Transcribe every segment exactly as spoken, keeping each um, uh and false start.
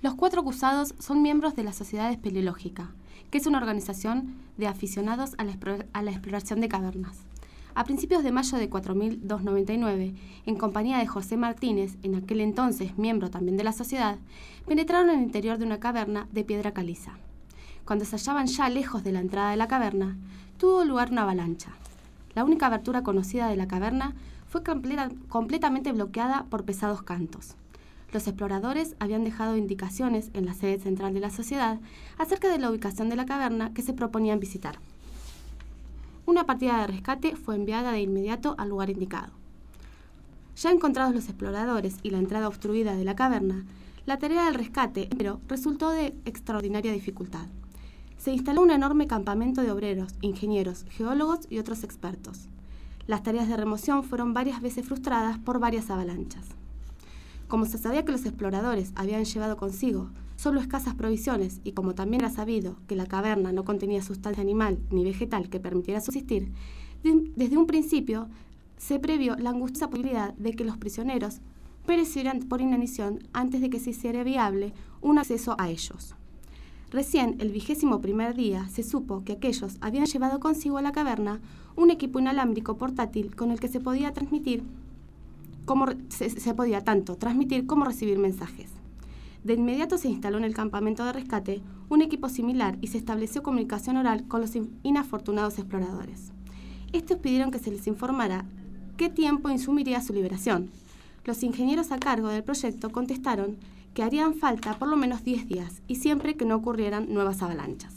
Los cuatro acusados son miembros de la Sociedad Espeleológica, que es una organización de aficionados a la, exploración, a la exploración de cavernas. A principios de mayo de cuatro mil doscientos noventa y nueve, en compañía de José Martínez, en aquel entonces miembro también de la sociedad, penetraron en el interior de una caverna de piedra caliza. Cuando se hallaban ya lejos de la entrada de la caverna, tuvo lugar una avalancha. La única abertura conocida de la caverna fue completa, completamente bloqueada por pesados cantos. Los exploradores habían dejado indicaciones en la sede central de la sociedad acerca de la ubicación de la caverna que se proponían visitar. Una partida de rescate fue enviada de inmediato al lugar indicado. Ya encontrados los exploradores y la entrada obstruida de la caverna, la tarea del rescate, pero resultó de extraordinaria dificultad. Se instaló un enorme campamento de obreros, ingenieros, geólogos y otros expertos. Las tareas de remoción fueron varias veces frustradas por varias avalanchas. Como se sabía que los exploradores habían llevado consigo solo escasas provisiones y como también era sabido que la caverna no contenía sustancia animal ni vegetal que permitiera subsistir, desde un principio se previó la angustiosa posibilidad de que los prisioneros perecieran por inanición antes de que se hiciera viable un acceso a ellos. Recién el vigésimo primer día se supo que aquellos habían llevado consigo a la caverna un equipo inalámbrico portátil con el que se podía transmitir como se, se podía tanto transmitir como recibir mensajes. De inmediato se instaló en el campamento de rescate un equipo similar y se estableció comunicación oral con los inafortunados exploradores. Estos pidieron que se les informara qué tiempo insumiría su liberación. Los ingenieros a cargo del proyecto contestaron que harían falta por lo menos diez días y siempre que no ocurrieran nuevas avalanchas.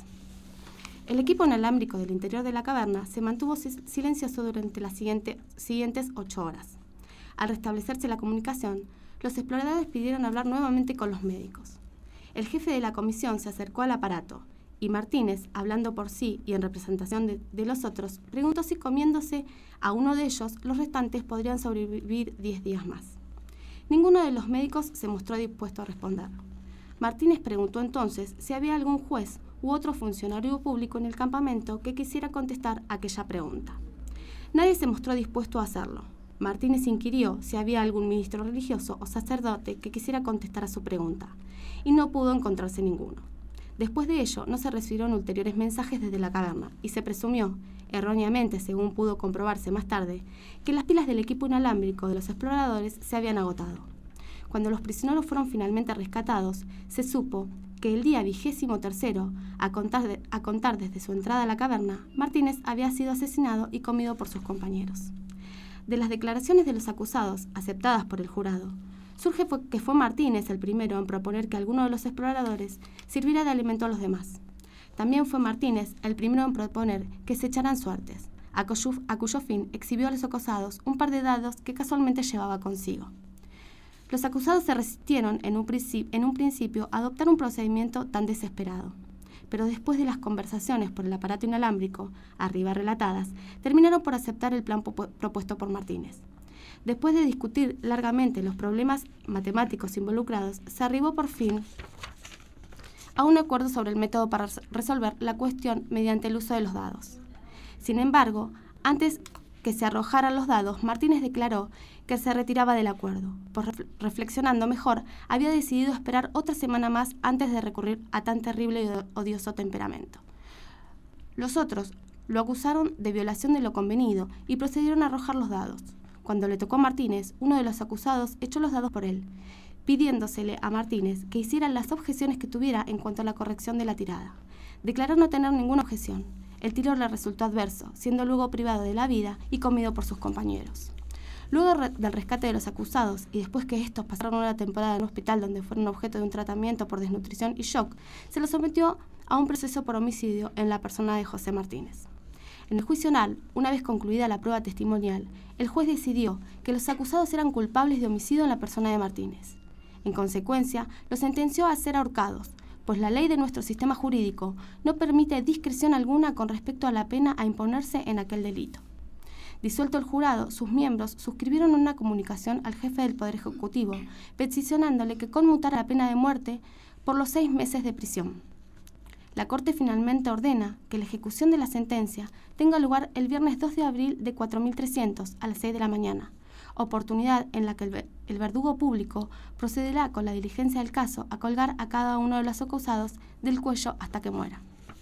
El equipo inalámbrico del interior de la caverna se mantuvo silencioso durante las siguiente, siguientes ocho horas. Al restablecerse la comunicación, los exploradores pidieron hablar nuevamente con los médicos. El jefe de la comisión se acercó al aparato y Martínez, hablando por sí y en representación de, de los otros, preguntó si comiéndose a uno de ellos, los restantes podrían sobrevivir diez días más. Ninguno de los médicos se mostró dispuesto a responder. Martínez preguntó entonces si había algún juez u otro funcionario público en el campamento que quisiera contestar aquella pregunta. Nadie se mostró dispuesto a hacerlo. Martínez inquirió si había algún ministro religioso o sacerdote que quisiera contestar a su pregunta, y no pudo encontrarse ninguno. Después de ello, no se recibieron ulteriores mensajes desde la caverna, y se presumió, erróneamente según pudo comprobarse más tarde, que las pilas del equipo inalámbrico de los exploradores se habían agotado. Cuando los prisioneros fueron finalmente rescatados, se supo que el día vigésimo tercero, a contar, de, a contar desde su entrada a la caverna, Martínez había sido asesinado y comido por sus compañeros. De las declaraciones de los acusados, aceptadas por el jurado, surge fue que fue Martínez el primero en proponer que alguno de los exploradores sirviera de alimento a los demás. También fue Martínez el primero en proponer que se echaran suertes, a cuyo, a cuyo fin exhibió a los acusados un par de dados que casualmente llevaba consigo. Los acusados se resistieron en un, principio, en un principio a adoptar un procedimiento tan desesperado, pero después de las conversaciones por el aparato inalámbrico, arriba relatadas, terminaron por aceptar el plan propuesto por Martínez. Después de discutir largamente los problemas matemáticos involucrados, se arribó por fin a un acuerdo sobre el método para resolver la cuestión mediante el uso de los dados. Sin embargo, antes que se arrojaran los dados, Martínez declaró que se retiraba del acuerdo, pues reflexionando mejor, había decidido esperar otra semana más antes de recurrir a tan terrible y odioso temperamento. Los otros lo acusaron de violación de lo convenido y procedieron a arrojar los dados. Cuando le tocó a Martínez, uno de los acusados echó los dados por él, pidiéndosele a Martínez que hiciera las objeciones que tuviera en cuanto a la corrección de la tirada. Declaró no tener ninguna objeción. El tiro le resultó adverso, siendo luego privado de la vida y comido por sus compañeros. Luego re- del rescate de los acusados y después que estos pasaron una temporada en un hospital donde fueron objeto de un tratamiento por desnutrición y shock, se los sometió a un proceso por homicidio en la persona de José Martínez. En el juicio oral, una vez concluida la prueba testimonial, el juez decidió que los acusados eran culpables de homicidio en la persona de Martínez. En consecuencia, los sentenció a ser ahorcados, pues la ley de nuestro sistema jurídico no permite discreción alguna con respecto a la pena a imponerse en aquel delito. Disuelto el jurado, sus miembros suscribieron una comunicación al jefe del Poder Ejecutivo, peticionándole que conmutara la pena de muerte por los seis meses de prisión. La Corte finalmente ordena que la ejecución de la sentencia tenga lugar el viernes dos de abril de cuatro mil trescientos a las seis de la mañana, oportunidad en la que el, el verdugo público procederá con la diligencia del caso a colgar a cada uno de los acusados del cuello hasta que muera.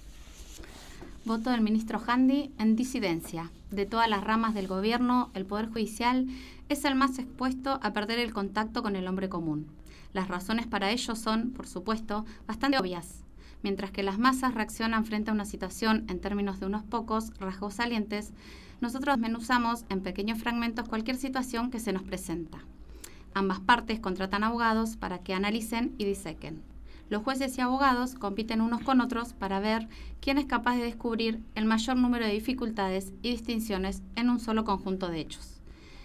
Voto del ministro Handy en disidencia. De todas las ramas del gobierno, el Poder Judicial es el más expuesto a perder el contacto con el hombre común. Las razones para ello son, por supuesto, bastante obvias. Mientras que las masas reaccionan frente a una situación en términos de unos pocos rasgos salientes, nosotros desmenuzamos en pequeños fragmentos cualquier situación que se nos presenta. Ambas partes contratan abogados para que analicen y disequen. Los jueces y abogados compiten unos con otros para ver quién es capaz de descubrir el mayor número de dificultades y distinciones en un solo conjunto de hechos.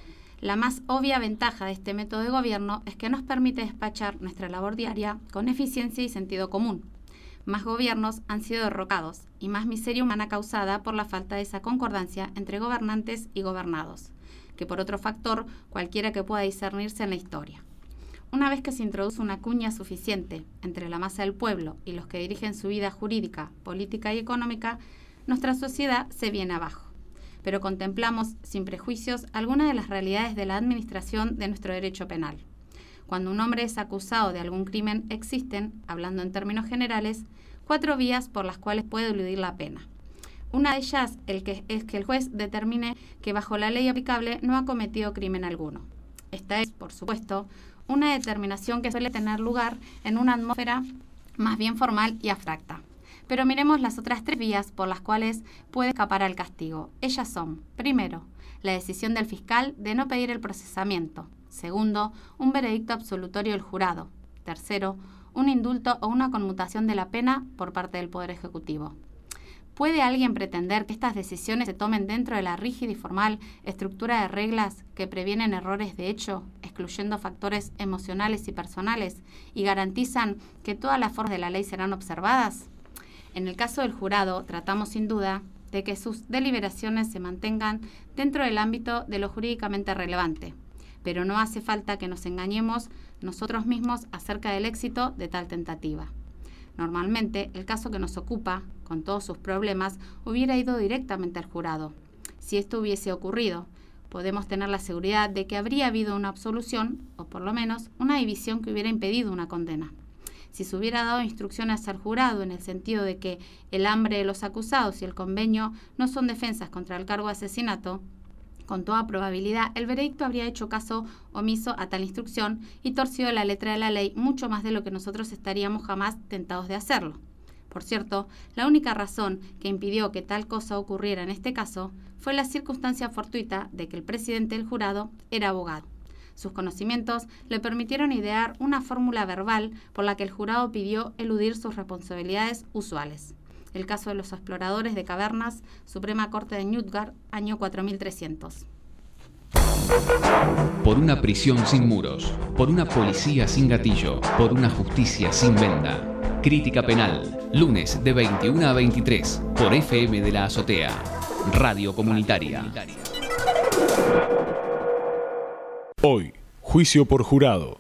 La más obvia ventaja de este método de gobierno es que nos permite despachar nuestra labor diaria con eficiencia y sentido común. Más gobiernos han sido derrocados y más miseria humana causada por la falta de esa concordancia entre gobernantes y gobernados, que por otro factor cualquiera que pueda discernirse en la historia. Una vez que se introduce una cuña suficiente entre la masa del pueblo y los que dirigen su vida jurídica, política y económica, nuestra sociedad se viene abajo. Pero contemplamos, sin prejuicios, algunas de las realidades de la administración de nuestro derecho penal. Cuando un hombre es acusado de algún crimen, existen, hablando en términos generales, cuatro vías por las cuales puede eludir la pena. Una de ellas el que, es que el juez determine que bajo la ley aplicable no ha cometido crimen alguno. Esta es, por supuesto, una determinación que suele tener lugar en una atmósfera más bien formal y abstracta. Pero miremos las otras tres vías por las cuales puede escapar al castigo. Ellas son, primero, la decisión del fiscal de no pedir el procesamiento. Segundo, un veredicto absolutorio del jurado. Tercero, un indulto o una conmutación de la pena por parte del Poder Ejecutivo. ¿Puede alguien pretender que estas decisiones se tomen dentro de la rígida y formal estructura de reglas que previenen errores de hecho, excluyendo factores emocionales y personales, y garantizan que todas las formas de la ley serán observadas? En el caso del jurado, tratamos sin duda de que sus deliberaciones se mantengan dentro del ámbito de lo jurídicamente relevante, pero no hace falta que nos engañemos nosotros mismos acerca del éxito de tal tentativa. Normalmente, el caso que nos ocupa, con todos sus problemas, hubiera ido directamente al jurado. Si esto hubiese ocurrido, podemos tener la seguridad de que habría habido una absolución, o por lo menos una división que hubiera impedido una condena. Si se hubiera dado instrucciones al jurado en el sentido de que el hambre de los acusados y el convenio no son defensas contra el cargo de asesinato, con toda probabilidad el veredicto habría hecho caso omiso a tal instrucción y torcido la letra de la ley mucho más de lo que nosotros estaríamos jamás tentados de hacerlo. Por cierto, la única razón que impidió que tal cosa ocurriera en este caso fue la circunstancia fortuita de que el presidente del jurado era abogado. Sus conocimientos le permitieron idear una fórmula verbal por la que el jurado pidió eludir sus responsabilidades usuales. El caso de los exploradores de cavernas, Suprema Corte de Newgate, año cuatro mil trescientos. Por una prisión sin muros, por una policía sin gatillo, por una justicia sin venda. Crítica Penal, lunes de veintiuna a veintitrés, por F M de la Azotea, Radio Comunitaria. Hoy, juicio por jurado.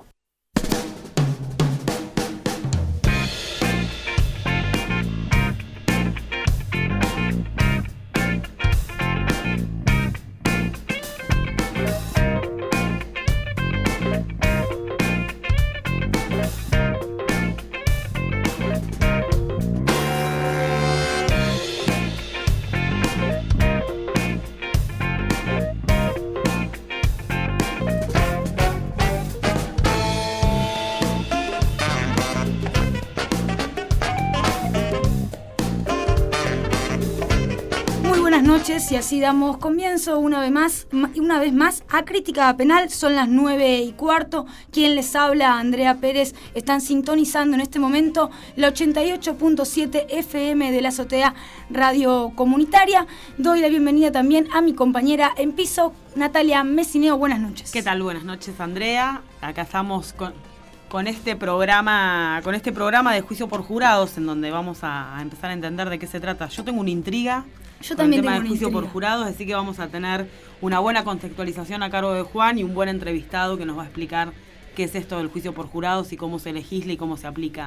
Y así damos comienzo una vez más, una vez más a Crítica Penal. Son las nueve y cuarto. Quien les habla, Andrea Pérez. Están sintonizando en este momento la ochenta y ocho punto siete F M de la Azotea, Radio Comunitaria. Doy la bienvenida también a mi compañera en piso, Natalia Messineo. Buenas noches. ¿Qué tal? Buenas noches, Andrea. Acá estamos con, con este programa, con este programa de juicio por jurados, en donde vamos a, a empezar a entender de qué se trata. Yo tengo una intriga. Yo también el tema tengo del juicio intriga. por jurados, así que vamos a tener una buena contextualización a cargo de Juan y un buen entrevistado que nos va a explicar qué es esto del juicio por jurados y cómo se legisla y cómo se aplica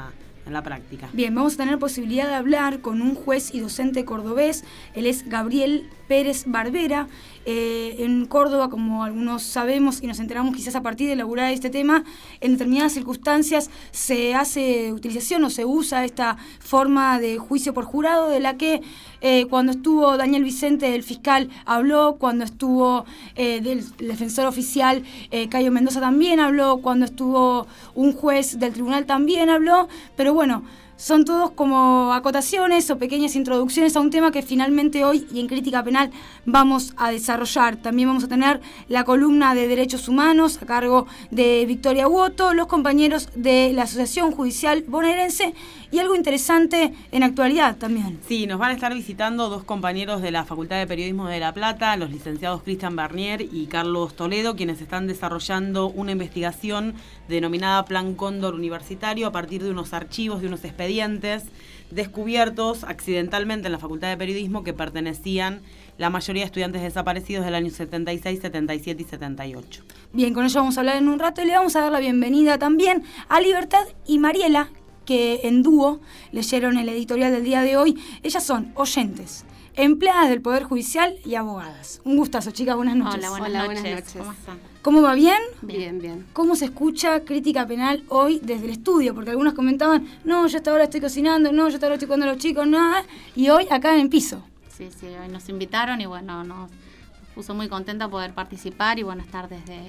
en la práctica. Bien, vamos a tener posibilidad de hablar con un juez y docente cordobés. Él es Gabriel Pérez Barbera. Eh, en Córdoba, como algunos sabemos y nos enteramos quizás a partir de elaborar este tema, en determinadas circunstancias se hace utilización o se usa esta forma de juicio por jurado, de la que eh, cuando estuvo Daniel Vicente, el fiscal, habló, cuando estuvo eh, del el defensor oficial eh, Cayo Mendoza también habló, cuando estuvo un juez del tribunal también habló, pero bueno, son todos como acotaciones o pequeñas introducciones a un tema que finalmente hoy y en Crítica Penal vamos a desarrollar. También vamos a tener la columna de Derechos Humanos a cargo de Victoria Woto, los compañeros de la Asociación Judicial Bonaerense y algo interesante en actualidad también. Sí, nos van a estar visitando dos compañeros de la Facultad de Periodismo de La Plata, los licenciados Cristian Bernier y Carlos Toledo, quienes están desarrollando una investigación denominada Plan Cóndor Universitario a partir de unos archivos, de unos expedientes descubiertos accidentalmente en la Facultad de Periodismo que pertenecían la mayoría de estudiantes desaparecidos del año setenta y seis, setenta y siete y setenta y ocho. Bien, con ello vamos a hablar en un rato y le vamos a dar la bienvenida también a Libertad y Mariela, que en dúo leyeron el editorial del día de hoy. Ellas son oyentes, empleadas del Poder Judicial y abogadas. Un gustazo, chicas, buenas noches. Hola, buenas, Hola, noches. buenas noches. ¿Cómo están? ¿Cómo va bien? Bien, bien. ¿Cómo se escucha Crítica Penal hoy desde el estudio? Porque algunos comentaban, no, yo hasta ahora estoy cocinando, no, yo hasta ahora estoy cuidando a los chicos, nada. Y hoy acá en el piso. Sí, sí, hoy nos invitaron y bueno, nos puso muy contenta poder participar y bueno, estar desde,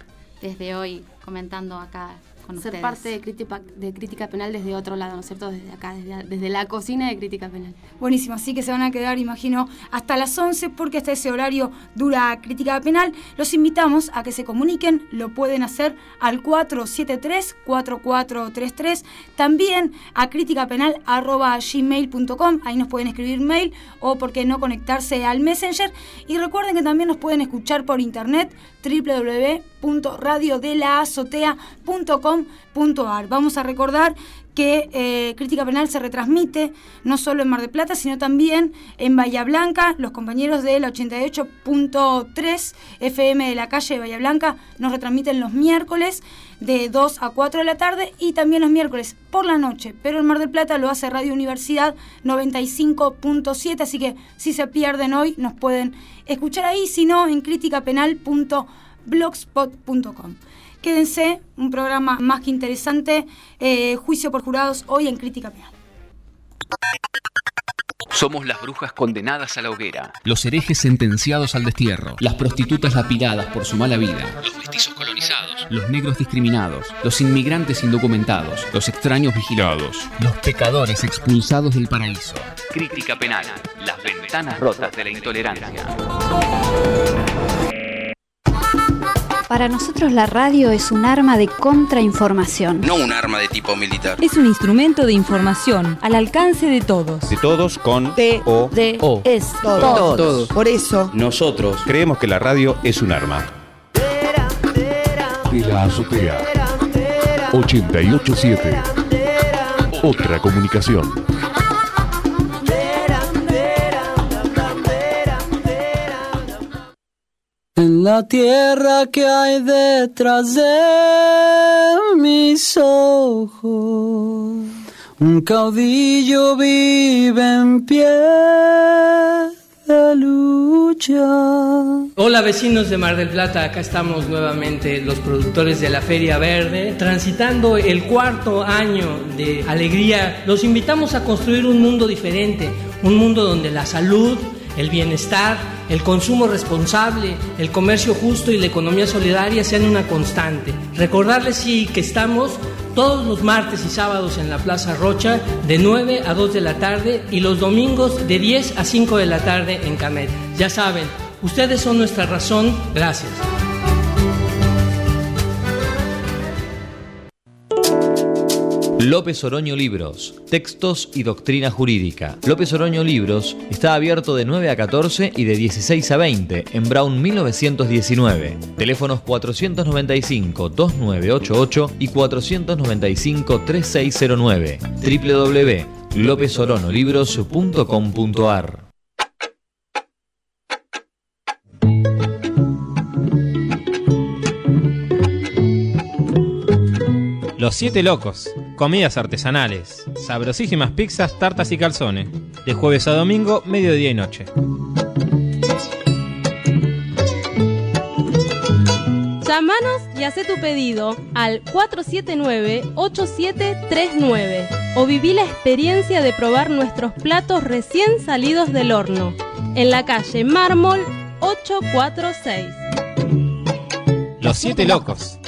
desde hoy comentando acá con Ser ustedes. parte de crítica, de crítica penal desde otro lado, ¿no es cierto? Desde acá, desde, desde la cocina de Crítica Penal. Buenísimo, así que se van a quedar, imagino, hasta las once, porque hasta ese horario dura Crítica Penal. Los invitamos a que se comuniquen, lo pueden hacer al cuatro siete tres, cuatro cuatro tres tres, también a criticapenal arroba gmail punto com, ahí nos pueden escribir mail o, por qué no, conectarse al Messenger. Y recuerden que también nos pueden escuchar por internet, doble u doble u doble u punto radio de la azotea punto com punto a r. Vamos a recordar que eh, Crítica Penal se retransmite no solo en Mar del Plata, sino también en Bahía Blanca. Los compañeros de la ochenta y ocho punto tres F M de la calle de Bahía Blanca nos retransmiten los miércoles de dos a cuatro de la tarde y también los miércoles por la noche. Pero en Mar del Plata lo hace Radio Universidad noventa y cinco punto siete, así que si se pierden hoy nos pueden escuchar ahí, si no en criticapenal punto blogspot punto com. Quédense, un programa más que interesante, eh, juicio por jurados hoy en Crítica Penal. Somos las brujas condenadas a la hoguera, los herejes sentenciados al destierro, las prostitutas lapidadas por su mala vida, los mestizos colonizados, los negros discriminados, los inmigrantes indocumentados, los extraños vigilados, los pecadores expulsados del paraíso. Crítica Penal, las ventanas rotas de la intolerancia. Para nosotros la radio es un arma de contrainformación. No un arma de tipo militar. Es un instrumento de información al alcance de todos. De todos con T O D O. Es Todos. todos. Todos. Por eso Nosotros creemos que la radio es un arma. De la azotea. ochenta y ocho punto siete. Otra comunicación. En la tierra que hay detrás de mis ojos, un caudillo vive en pie de lucha. Hola vecinos de Mar del Plata, acá estamos nuevamente los productores de la Feria Verde, transitando el cuarto año de alegría. Los invitamos a construir un mundo diferente, un mundo donde la salud, el bienestar, el consumo responsable, el comercio justo y la economía solidaria sean una constante. Recordarles sí que estamos todos los martes y sábados en la Plaza Rocha de nueve a dos de la tarde y los domingos de diez a cinco de la tarde en Camet. Ya saben, ustedes son nuestra razón. Gracias. López Oroño Libros, textos y doctrina jurídica. López Oroño Libros está abierto de nueve a catorce y de dieciséis a veinte en Brown mil novecientos diecinueve. Teléfonos cuatrocientos noventa y cinco, dos nueve ocho ocho y cuatrocientos noventa y cinco, tres seis cero nueve. doble u doble u doble u punto lópez oroño libros punto com punto a r. Los Siete Locos, comidas artesanales, sabrosísimas pizzas, tartas y calzones, de jueves a domingo, mediodía y noche. Llámanos y haz tu pedido al cuatro siete nueve, ocho siete tres nueve o viví la experiencia de probar nuestros platos recién salidos del horno en la calle Mármol ochocientos cuarenta y seis. Los Siete Locos.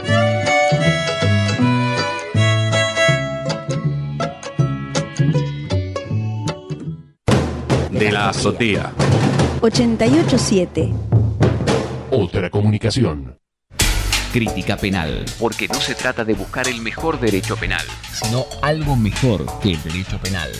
De la azotea. ochenta y ocho punto siete. Otra comunicación. Crítica penal, porque no se trata de buscar el mejor derecho penal, sino algo mejor que el derecho penal.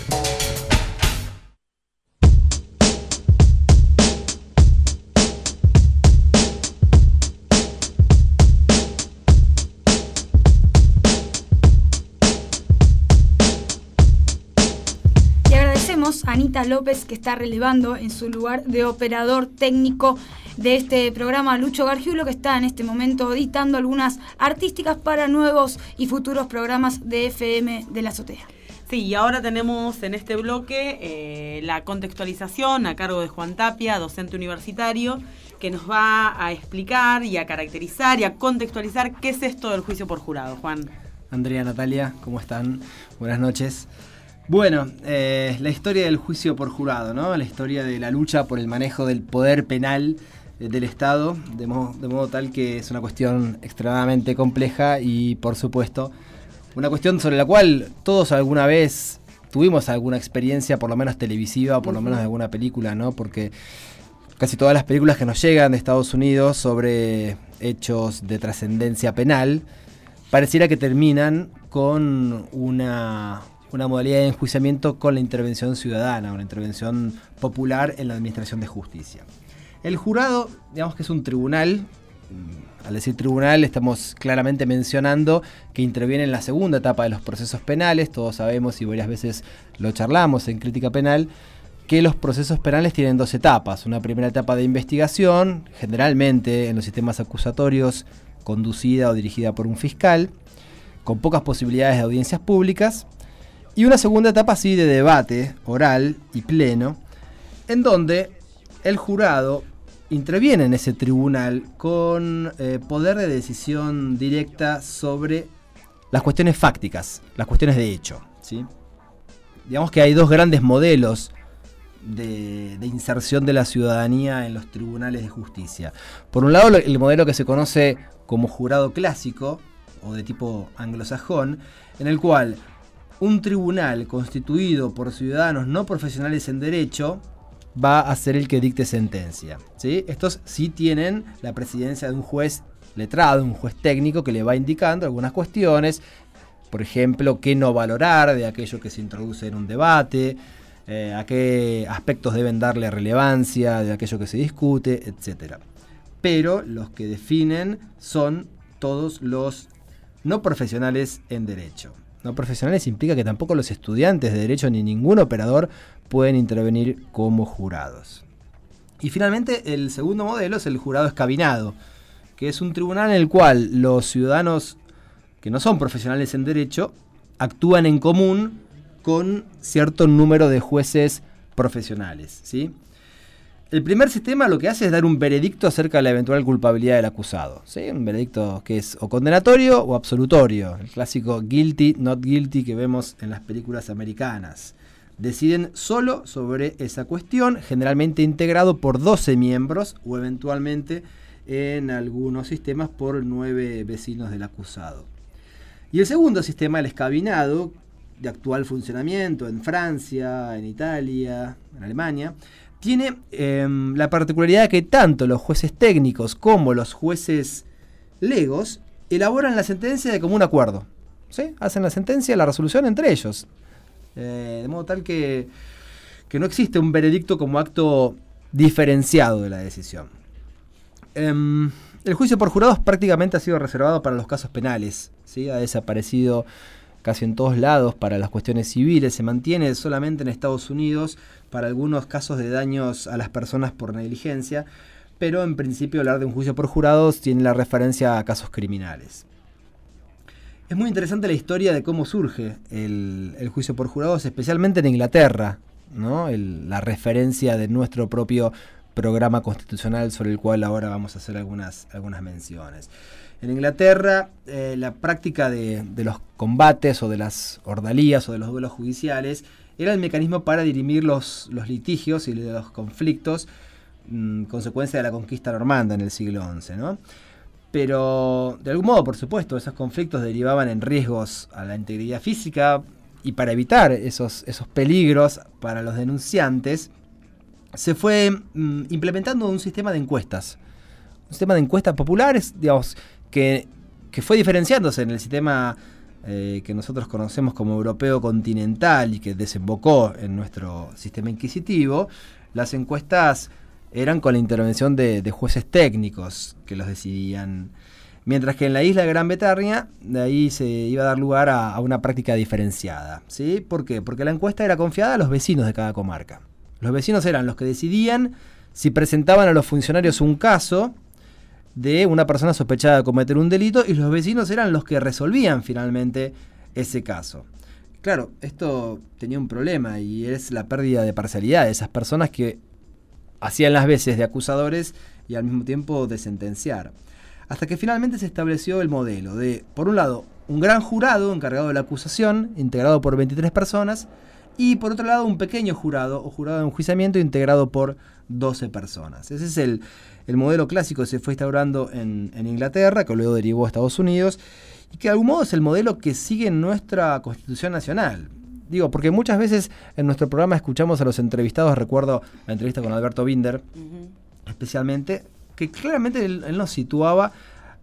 Le agradecemos a Anita López, que está relevando en su lugar de operador técnico de este programa, Lucho Gargiulo, que está en este momento editando algunas artísticas para nuevos y futuros programas de F M de la Azotea. Sí, y ahora tenemos en este bloque eh, la contextualización a cargo de Juan Tapia, docente universitario, que nos va a explicar y a caracterizar y a contextualizar qué es esto del juicio por jurado. Juan. Andrea, Natalia, ¿cómo están? Buenas noches. Bueno, eh, la historia del juicio por jurado, ¿no? La historia de la lucha por el manejo del poder penal del Estado, de modo, de modo tal que es una cuestión extremadamente compleja y, por supuesto, una cuestión sobre la cual todos alguna vez tuvimos alguna experiencia, por lo menos televisiva, o por lo menos de alguna película, ¿no? Porque casi todas las películas que nos llegan de Estados Unidos sobre hechos de trascendencia penal, pareciera que terminan con una, una modalidad de enjuiciamiento con la intervención ciudadana, una intervención popular en la administración de justicia. El jurado, digamos que es un tribunal. Al decir tribunal estamos claramente mencionando que interviene en la segunda etapa de los procesos penales. Todos sabemos, y varias veces lo charlamos en crítica penal, que los procesos penales tienen dos etapas. Una primera etapa de investigación, generalmente en los sistemas acusatorios, conducida o dirigida por un fiscal, con pocas posibilidades de audiencias públicas. Y una segunda etapa sí de debate oral y pleno, en donde el jurado interviene en ese tribunal con eh, poder de decisión directa sobre las cuestiones fácticas, las cuestiones de hecho, ¿sí? Digamos que hay dos grandes modelos de, de inserción de la ciudadanía en los tribunales de justicia. Por un lado, el modelo que se conoce como jurado clásico, o de tipo anglosajón, en el cual un tribunal constituido por ciudadanos no profesionales en derecho va a ser el que dicte sentencia, ¿sí? Estos sí tienen la presidencia de un juez letrado, un juez técnico que le va indicando algunas cuestiones, por ejemplo, qué no valorar de aquello que se introduce en un debate, eh, a qué aspectos deben darle relevancia de aquello que se discute, etcétera. Pero los que definen son todos los no profesionales en derecho. No profesionales implica que tampoco los estudiantes de derecho ni ningún operador pueden intervenir como jurados. Y finalmente el segundo modelo es el jurado escabinado, que es un tribunal en el cual los ciudadanos que no son profesionales en derecho actúan en común con cierto número de jueces profesionales, ¿sí? El primer sistema lo que hace es dar un veredicto acerca de la eventual culpabilidad del acusado, ¿sí? Un veredicto que es o condenatorio o absolutorio, el clásico guilty, not guilty que vemos en las películas americanas. Deciden solo sobre esa cuestión, generalmente integrado por doce miembros o eventualmente en algunos sistemas por nueve vecinos del acusado. Y el segundo sistema, el escabinado, de actual funcionamiento en Francia, en Italia, en Alemania, tiene eh, la particularidad que tanto los jueces técnicos como los jueces legos elaboran la sentencia de común acuerdo, ¿sí? Hacen la sentencia, la resolución entre ellos. Eh, de modo tal que, que no existe un veredicto como acto diferenciado de la decisión. Eh, el juicio por jurados prácticamente ha sido reservado para los casos penales, ¿sí? Ha desaparecido casi en todos lados para las cuestiones civiles, se mantiene solamente en Estados Unidos para algunos casos de daños a las personas por negligencia, pero en principio hablar de un juicio por jurados tiene la referencia a casos criminales. Es muy interesante la historia de cómo surge el, el juicio por jurados, especialmente en Inglaterra, ¿no? El, la referencia de nuestro propio programa constitucional sobre el cual ahora vamos a hacer algunas, algunas menciones. En Inglaterra, eh, la práctica de, de los combates o de las ordalías o de los duelos judiciales era el mecanismo para dirimir los, los litigios y los conflictos mmm, consecuencia de la conquista normanda en el siglo once, ¿no? Pero, de algún modo, por supuesto, esos conflictos derivaban en riesgos a la integridad física, y para evitar esos, esos peligros para los denunciantes, se fue mmm, implementando un sistema de encuestas. Un sistema de encuestas populares, digamos, que, que fue diferenciándose en el sistema eh, que nosotros conocemos como europeo continental y que desembocó en nuestro sistema inquisitivo. Las encuestas eran con la intervención de, de jueces técnicos que los decidían, mientras que en la isla de Gran Bretaña, de ahí se iba a dar lugar a, a una práctica diferenciada, ¿sí? ¿Por qué? Porque la encuesta era confiada a los vecinos de cada comarca. Los vecinos eran los que decidían si presentaban a los funcionarios un caso de una persona sospechada de cometer un delito, y los vecinos eran los que resolvían finalmente ese caso. Claro, esto tenía un problema, y es la pérdida de parcialidad de esas personas que hacían las veces de acusadores y al mismo tiempo de sentenciar. Hasta que finalmente se estableció el modelo de, por un lado, un gran jurado encargado de la acusación, integrado por veintitrés personas, y por otro lado un pequeño jurado o jurado de enjuiciamiento integrado por doce personas. Ese es el, el modelo clásico que se fue instaurando en, en Inglaterra, que luego derivó a Estados Unidos, y que de algún modo es el modelo que sigue nuestra Constitución Nacional. Digo, porque muchas veces en nuestro programa escuchamos a los entrevistados, recuerdo la entrevista con Alberto Binder, uh-huh. especialmente, que claramente él, él nos situaba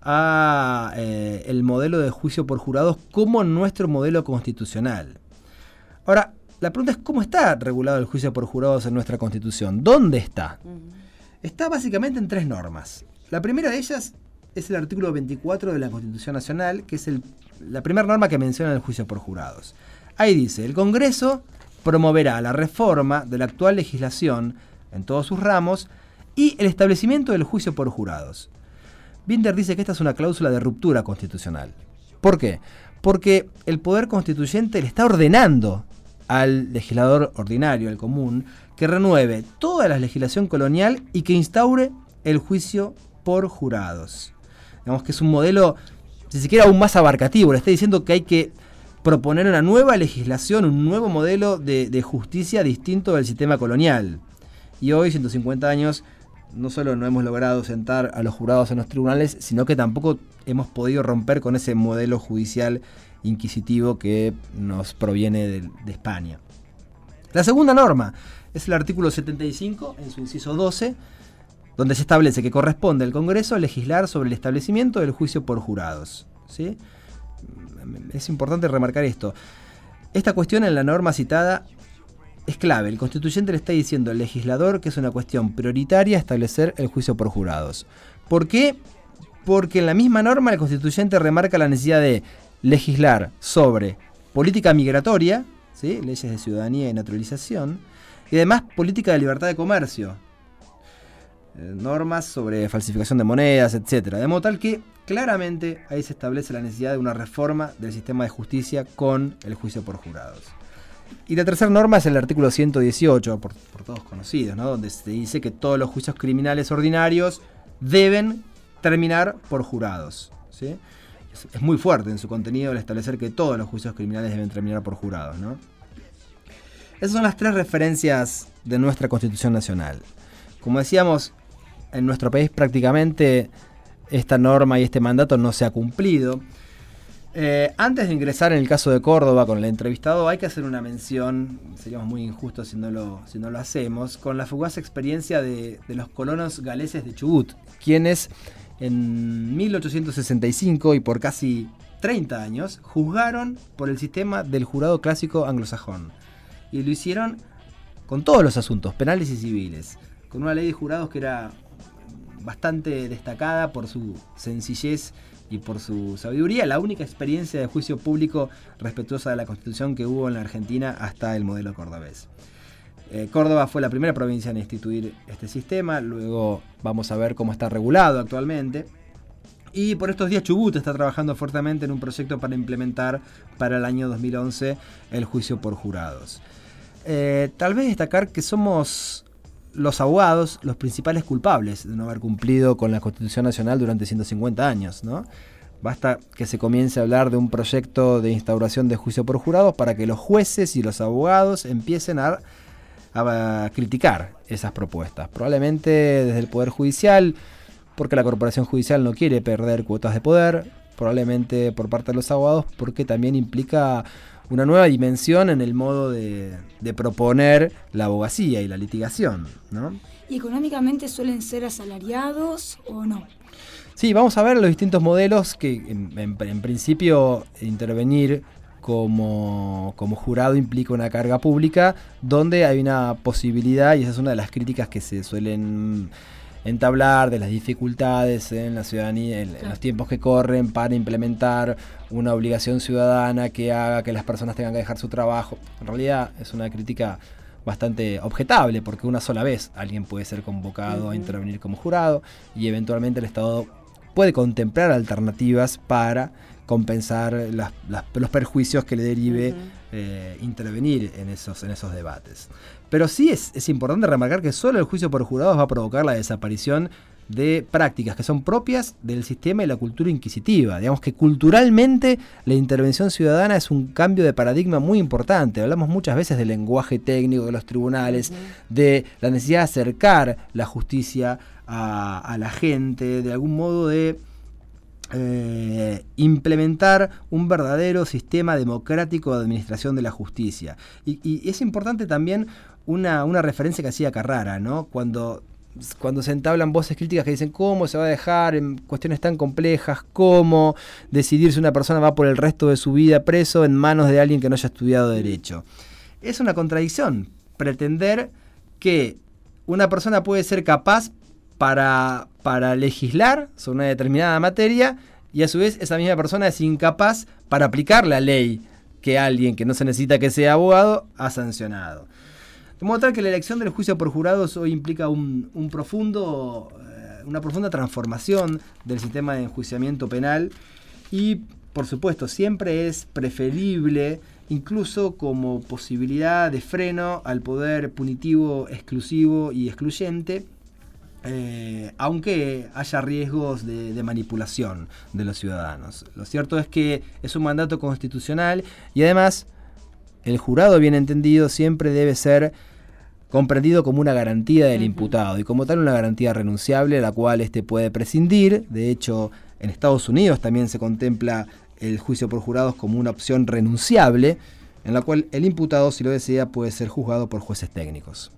a eh, el modelo de juicio por jurados como nuestro modelo constitucional. Ahora, la pregunta es, ¿cómo está regulado el juicio por jurados en nuestra Constitución? ¿Dónde está? Uh-huh. Está básicamente en tres normas. La primera de ellas es el artículo veinticuatro de la Constitución Nacional, que es el, la primera norma que menciona el juicio por jurados. Ahí dice, el Congreso promoverá la reforma de la actual legislación en todos sus ramos y el establecimiento del juicio por jurados. Binder dice que esta es una cláusula de ruptura constitucional. ¿Por qué? Porque el poder constituyente le está ordenando al legislador ordinario, al común, que renueve toda la legislación colonial y que instaure el juicio por jurados. Digamos que es un modelo, si se quiere, aún más abarcativo. Le está diciendo que hay que proponer una nueva legislación, un nuevo modelo de, de justicia distinto del sistema colonial. Y hoy, ciento cincuenta años, no solo no hemos logrado sentar a los jurados en los tribunales, sino que tampoco hemos podido romper con ese modelo judicial inquisitivo que nos proviene de, de España. La segunda norma es el artículo setenta y cinco, en su inciso doce, donde se establece que corresponde al Congreso legislar sobre el establecimiento del juicio por jurados, ¿sí? Es importante remarcar esto. Esta cuestión en la norma citada es clave. El constituyente le está diciendo al legislador que es una cuestión prioritaria establecer el juicio por jurados. ¿Por qué? Porque en la misma norma el constituyente remarca la necesidad de legislar sobre política migratoria, ¿sí? Leyes de ciudadanía y naturalización, y además política de libertad de comercio, eh, normas sobre falsificación de monedas, etcétera. De modo tal que claramente ahí se establece la necesidad de una reforma del sistema de justicia con el juicio por jurados. Y la tercera norma es el artículo ciento dieciocho, por, por todos conocidos, ¿no? Donde se dice que todos los juicios criminales ordinarios deben terminar por jurados, ¿sí? Es, es muy fuerte en su contenido el establecer que todos los juicios criminales deben terminar por jurados, ¿no? Esas son las tres referencias de nuestra Constitución Nacional. Como decíamos, en nuestro país prácticamente esta norma y este mandato no se ha cumplido. Eh, antes de ingresar en el caso de Córdoba con el entrevistado, hay que hacer una mención, seríamos muy injustos si no lo, si no lo hacemos, con la fugaz experiencia de, de los colonos galeses de Chubut, quienes en mil ochocientos sesenta y cinco y por casi treinta años juzgaron por el sistema del jurado clásico anglosajón. Y lo hicieron con todos los asuntos, penales y civiles, con una ley de jurados que era bastante destacada por su sencillez y por su sabiduría, la única experiencia de juicio público respetuosa de la Constitución que hubo en la Argentina hasta el modelo cordobés. Eh, Córdoba fue la primera provincia en instituir este sistema, luego vamos a ver cómo está regulado actualmente. Y por estos días Chubut está trabajando fuertemente en un proyecto para implementar para el año dos mil once el juicio por jurados. Eh, tal vez destacar que somos los abogados los principales culpables de no haber cumplido con la Constitución Nacional durante ciento cincuenta años, ¿no? Basta que se comience a hablar de un proyecto de instauración de juicio por jurados para que los jueces y los abogados empiecen a, a criticar esas propuestas. Probablemente desde el Poder Judicial, porque la Corporación Judicial no quiere perder cuotas de poder, probablemente por parte de los abogados, porque también implica una nueva dimensión en el modo de, de proponer la abogacía y la litigación, ¿no? ¿Y económicamente suelen ser asalariados o no? Sí, vamos a ver los distintos modelos que en, en, en principio intervenir como, como jurado implica una carga pública, donde hay una posibilidad, y esa es una de las críticas que se suelen entablar, de las dificultades en la ciudadanía, en, en los tiempos que corren para implementar una obligación ciudadana que haga que las personas tengan que dejar su trabajo. En realidad es una crítica bastante objetable, porque una sola vez alguien puede ser convocado uh-huh. a intervenir como jurado, y eventualmente el Estado puede contemplar alternativas para compensar las, las, los perjuicios que le derive uh-huh. eh, intervenir en esos, en esos debates. Pero sí es, es importante remarcar que solo el juicio por jurados va a provocar la desaparición de prácticas que son propias del sistema y la cultura inquisitiva. Digamos que culturalmente la intervención ciudadana es un cambio de paradigma muy importante. Hablamos muchas veces del lenguaje técnico de los tribunales, uh-huh. de la necesidad de acercar la justicia a, a la gente, de algún modo de Eh, implementar un verdadero sistema democrático de administración de la justicia. Y, y es importante también una, una referencia que hacía Carrara, ¿no? Cuando, cuando se entablan voces críticas que dicen cómo se va a dejar en cuestiones tan complejas, cómo decidir si una persona va por el resto de su vida preso en manos de alguien que no haya estudiado derecho. Es una contradicción pretender que una persona puede ser capaz Para, para legislar sobre una determinada materia, y a su vez esa misma persona es incapaz para aplicar la ley que alguien que no se necesita que sea abogado ha sancionado. De modo tal que la elección del juicio por jurados hoy implica un, un profundo, eh, una profunda transformación del sistema de enjuiciamiento penal, y por supuesto siempre es preferible, incluso como posibilidad de freno al poder punitivo exclusivo y excluyente, Eh, aunque haya riesgos de, de manipulación de los ciudadanos. Lo cierto es que es un mandato constitucional, y además el jurado bien entendido siempre debe ser comprendido como una garantía del uh-huh. imputado, y como tal una garantía renunciable a la cual éste puede prescindir. De hecho, en Estados Unidos también se contempla el juicio por jurados como una opción renunciable, en la cual el imputado, si lo desea, puede ser juzgado por jueces técnicos.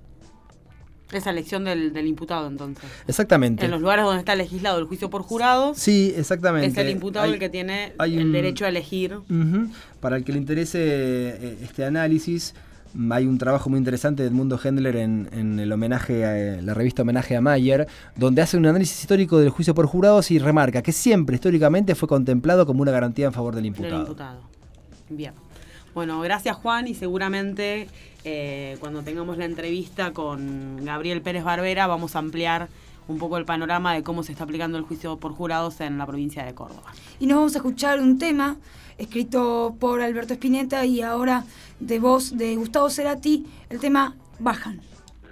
Esa elección del, del imputado, entonces. Exactamente. En los lugares donde está legislado el juicio por jurados. Sí, exactamente. Es el imputado hay, el que tiene el un, derecho a elegir. Uh-huh. Para el que le interese eh, este análisis, hay un trabajo muy interesante de Edmundo Hendler en, en el homenaje a, la revista Homenaje a Mayer, donde hace un análisis histórico del juicio por jurados y remarca que siempre históricamente fue contemplado como una garantía en favor del imputado. Del imputado. Bien. Bueno, gracias Juan, y seguramente eh, cuando tengamos la entrevista con Gabriel Pérez Barbera vamos a ampliar un poco el panorama de cómo se está aplicando el juicio por jurados en la provincia de Córdoba. Y nos vamos a escuchar un tema escrito por Alberto Spinetta y ahora de voz de Gustavo Cerati, el tema Bajan.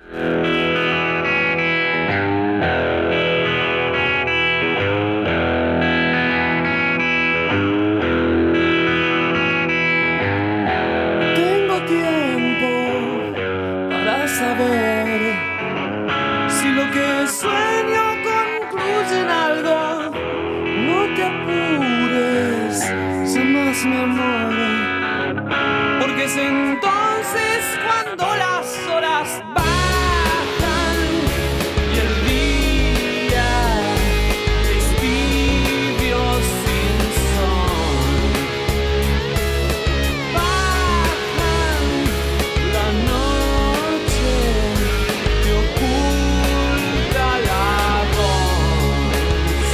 Saber si lo que sueño concluye en algo. No te apures, sé más mi amor, porque es entonces cuando las horas bajan y el día es tibio sin sol. Bajan la noche, oculta la voz.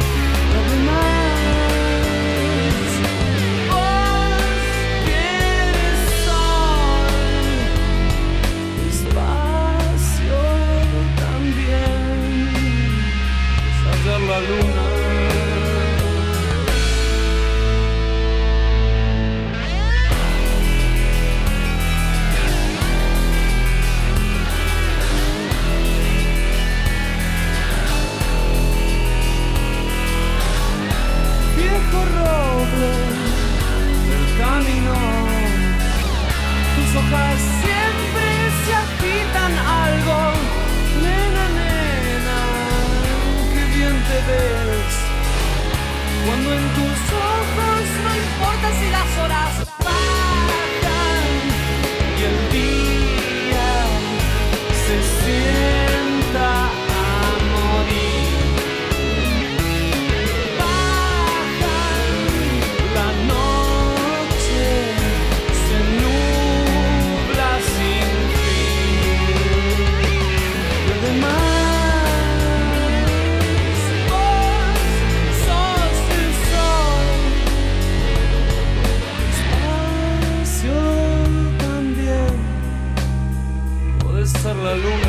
Además, vos quieres sol. hojas siempre se agitan algo. Nena, nena, qué bien te ves. Cuando en tus ojos no importa si las horas bajan y el día se sienta a morir. Bajan, la noche se nubla sin fin. Lo demás, vos sos el sol. Espacio también, podés ser la luna.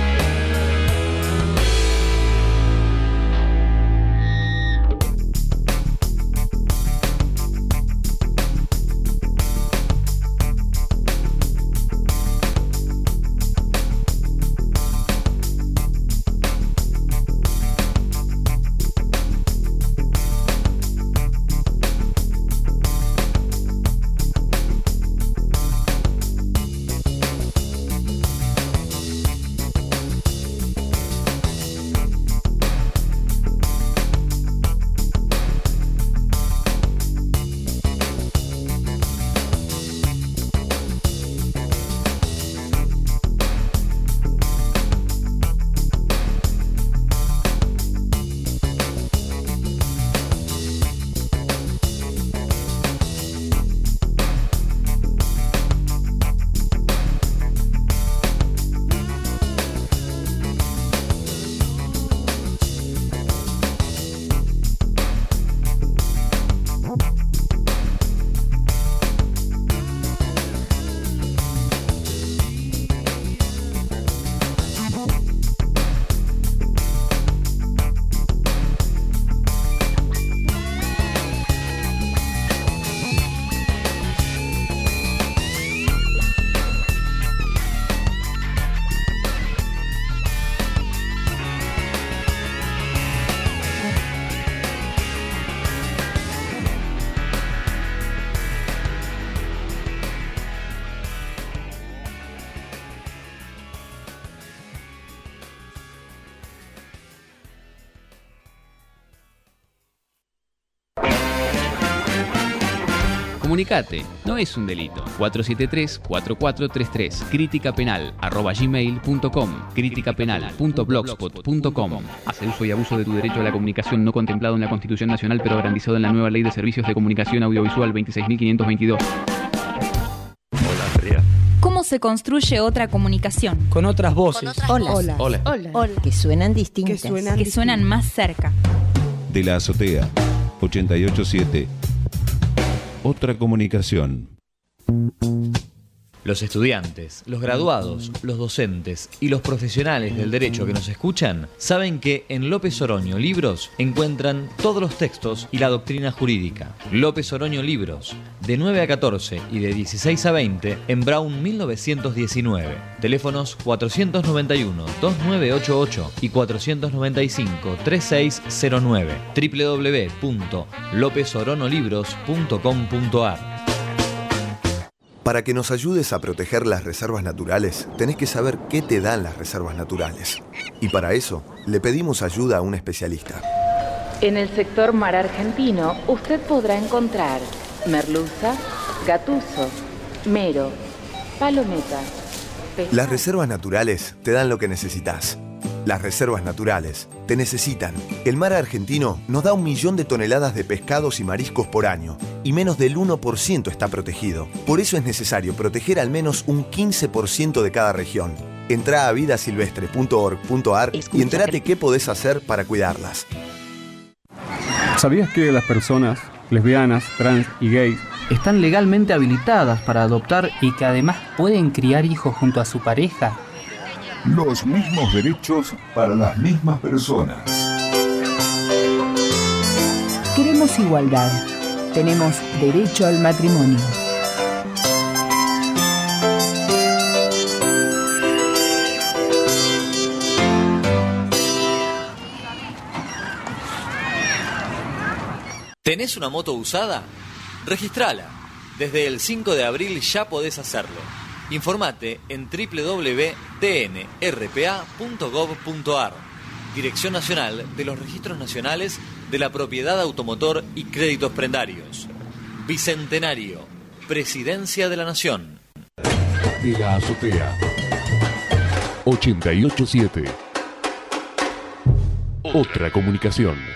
Comunicate, no es un delito. cuatro siete tres, cuatro cuatro tres tres. Crítica penal arroba gmail punto com. crítica penal punto blogspot punto com. Hace uso y abuso de tu derecho a la comunicación no contemplado en la Constitución Nacional, pero garantizado en la nueva Ley de Servicios de Comunicación Audiovisual veintiséis mil quinientos veintidós. Hola, Andrea. ¿Cómo se construye otra comunicación? Con otras voces. Hola. Hola. Hola. Hola. Que suenan distintas. Que suenan que suenan más cerca. De la azotea, ochenta y ocho punto siete. Otra comunicación. Los estudiantes, los graduados, los docentes y los profesionales del derecho que nos escuchan saben que en López Oroño Libros encuentran todos los textos y la doctrina jurídica. López Oroño Libros, de nueve a catorce y de dieciséis a veinte en Brown mil novecientos diecinueve. Teléfonos cuatrocientos noventa y uno, dos nueve ocho ocho y cuatrocientos noventa y cinco, treinta y seis cero nueve. doble u doble u doble u punto lópez orono libros punto com punto a r. Para que nos ayudes a proteger las reservas naturales, tenés que saber qué te dan las reservas naturales. Y para eso, le pedimos ayuda a un especialista. En el sector mar argentino, usted podrá encontrar merluza, gatuso, mero, palometa, pescado. Las reservas naturales te dan lo que necesitas. Las reservas naturales te necesitan. El mar argentino nos da un millón de toneladas de pescados y mariscos por año, y menos del uno por ciento está protegido. Por eso es necesario proteger al menos un quince por ciento de cada región. Entrá a vida silvestre punto org punto a r y entérate qué podés hacer para cuidarlas. ¿Sabías que las personas lesbianas, trans y gays están legalmente habilitadas para adoptar y que además pueden criar hijos junto a su pareja? Los mismos derechos para las mismas personas. Queremos igualdad. Tenemos derecho al matrimonio. ¿Tenés una moto usada? Registrala. Desde el cinco de abril ya podés hacerlo. Informate en doble u doble u doble u punto t n r p a punto gov punto a r. Dirección Nacional de los Registros Nacionales de la Propiedad Automotor y Créditos Prendarios. Bicentenario. Presidencia de la Nación. De la Azotea. ochenta y ocho punto siete. Otra comunicación.